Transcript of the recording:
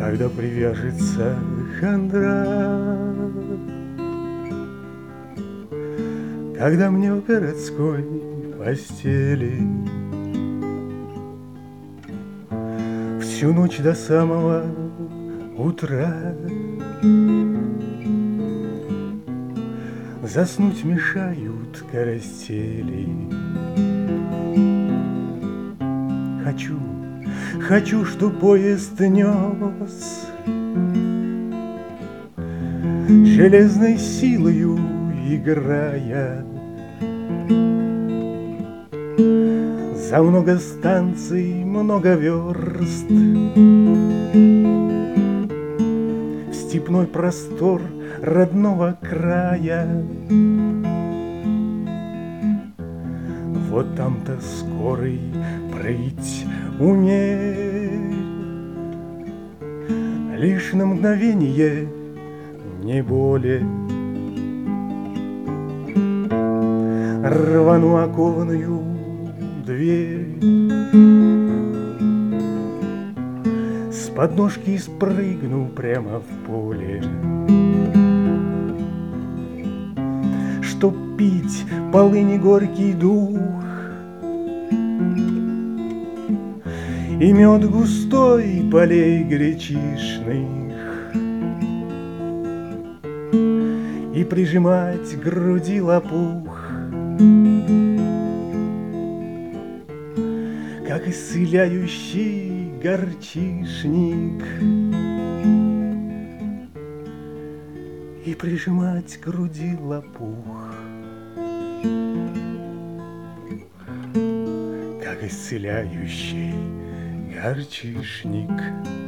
когда привяжется хандра, когда мне в городской постели всю ночь до самого утра заснуть мешают карастели. Хочу, чтоб поезд нес железной силою играя за много станций, много верст в степной простор родного края. Вот там-то скорый прыть умеет лишь на мгновение, не более. Рвану окованную дверь, с подножки спрыгну прямо в поле, чтоб пить полыни горький дух и мед густой полей гречишных, и прижимать к груди лопух, как исцеляющий горчишник, и прижимать к груди лопух, как исцеляющий горчишник.